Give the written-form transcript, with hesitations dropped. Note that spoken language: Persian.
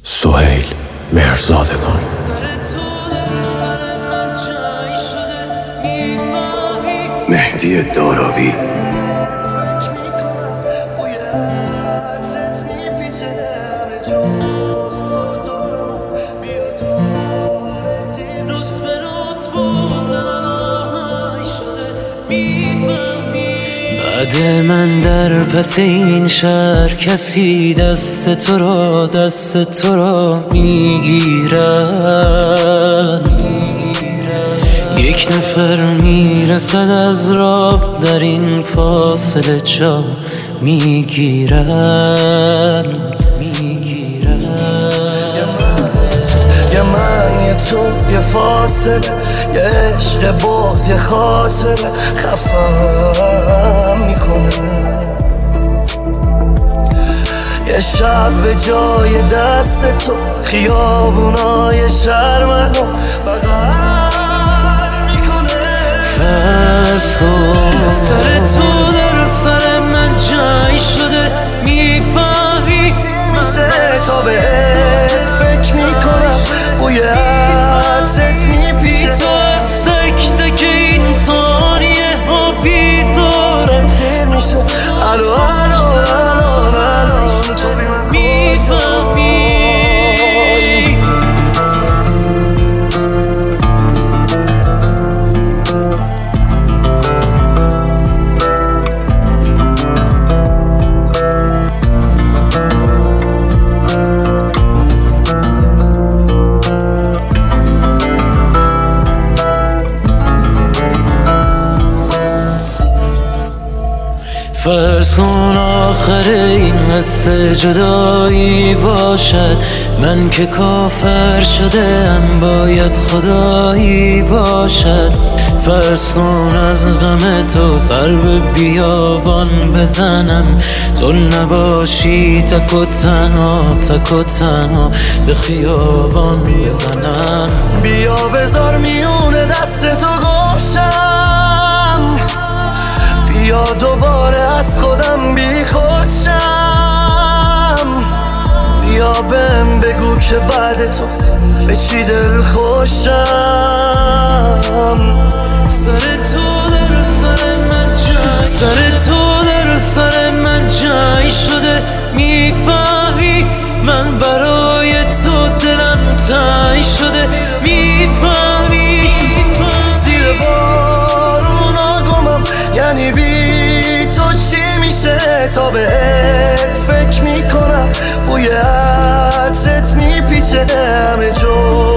سهیل مهرزادگان. مهدی دارابی. بعد من در پس این شهر کسی دست تو را میگیرد. یک نفر میرسد از راه در این فاصله جا میگیرد. یه من یه تو یه فاصله، یه عشق بغض یه خاطر خفم میکنه. یه شب به جای دست تو خیابونای شهر منو بغل میکنه. فرض کن سر تو در سر من جای شده، میفهمی میشه تا بهت فکر میکنم، بوی عطرت میپیچه. تو از تک تک این ثانیه ها بیزارم میشه الان تو بی من میفهمی. فرض کن آخر این قصه جدایی باشد، من که کافر شدم باید خدایی باشد. فرض کن از غم تو سر به بیابان بزنم، تو نباشی تک و تنها به خیابان بزنم. بیا بذار میونه دست تو گمشم، بیا دوباره از خودم بی خودشم. بیا بهم بگو که بعد تو به چی دل خوشم. سر تو در سر من جای شده، میفهمی من برای تو دلم تنگ شده. میفهمی زیر بارونا گمم، یعنی بی تو چی میشه تا بهت فکر میکنم، بوی عطرت میپیچه همه جا.